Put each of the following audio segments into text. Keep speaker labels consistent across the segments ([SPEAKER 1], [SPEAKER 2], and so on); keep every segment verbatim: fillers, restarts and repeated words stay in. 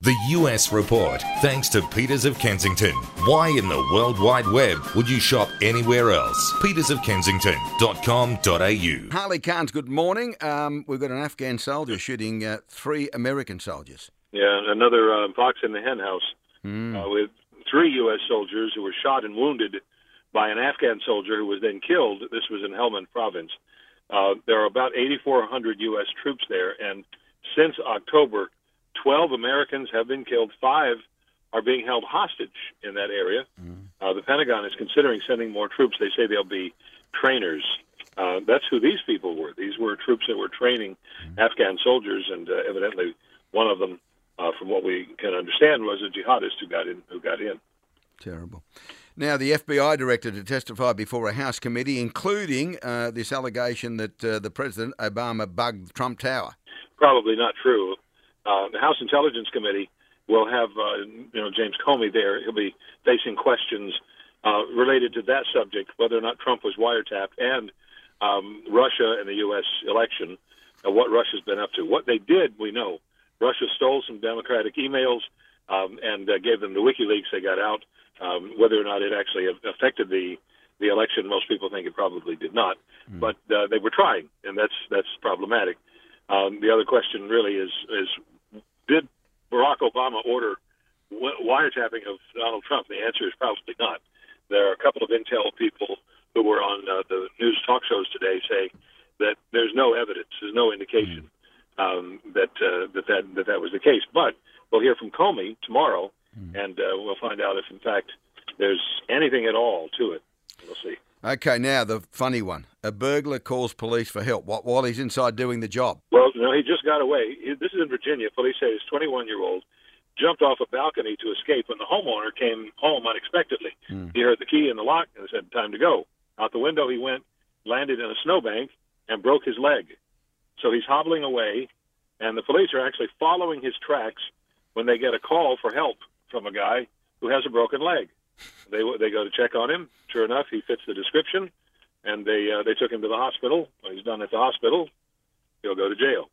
[SPEAKER 1] The U S Report, thanks to Peters of Kensington. Why in the World Wide Web would you shop anywhere else? peters of kensington dot com dot a u.
[SPEAKER 2] Harley Carnes, good morning. Um, we've got an Afghan soldier shooting uh, three American soldiers.
[SPEAKER 3] Yeah, another uh, fox in the hen house
[SPEAKER 2] Mm.
[SPEAKER 3] uh, with three U S soldiers who were shot and wounded by an Afghan soldier who was then killed. This was in Helmand province. Uh, there are about eighty-four hundred U S troops there, and since October, twelve Americans have been killed. Five are being held hostage in that area.
[SPEAKER 2] Mm.
[SPEAKER 3] Uh, the Pentagon is considering sending more troops. They say they'll be trainers. Uh, that's who these people were. These were troops that were training
[SPEAKER 2] Mm.
[SPEAKER 3] Afghan soldiers, and uh, evidently one of them, uh, from what we can understand, was a jihadist who got in. Who got in.
[SPEAKER 2] Terrible. Now, the F B I director to testify before a House committee, including uh, this allegation that uh, the President Obama bugged Trump Tower.
[SPEAKER 3] Probably not true. Uh, the House Intelligence Committee will have, uh, you know, James Comey there. He'll be facing questions uh, related to that subject, whether or not Trump was wiretapped, and um, Russia and the U S election, and what Russia's been up to. What they did, we know. Russia stole some Democratic emails um, and uh, gave them to WikiLeaks. They got out. Um, whether or not it actually affected the, the election, most people think it probably did not. Mm. But uh, they were trying, and that's that's problematic. Um, the other question really is, is did Barack Obama order wiretapping of Donald Trump? The answer is probably not. There are a couple of intel people who were on uh, the news talk shows today saying that there's no evidence, there's no indication mm. um, that, uh, that, that that that was the case. But we'll hear from Comey tomorrow, mm. and uh, we'll find out if, in fact, there's anything at all to it. We'll see.
[SPEAKER 2] Okay, now the funny one. A burglar calls police for help what, while he's inside doing the job.
[SPEAKER 3] Well, no, he just got away. He, this is in Virginia. Police say his twenty-one-year-old jumped off a balcony to escape when the homeowner came home unexpectedly. Mm. He heard the key in the lock and said, time to go. Out the window he went, landed in a snowbank, and broke his leg. So he's hobbling away, and the police are actually following his tracks when they get a call for help from a guy who has a broken leg. They they go to check on him. Sure enough, he fits the description, and they uh, they took him to the hospital. When he's done at the hospital, he'll go to jail.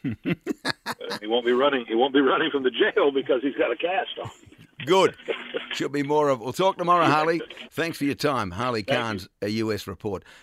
[SPEAKER 3] uh, he won't be running. He won't be running from the jail because he's got a cast on.
[SPEAKER 2] Good. Should be more of. We'll talk tomorrow, Harley. Thanks for your time, Harley Carnes, a U S report.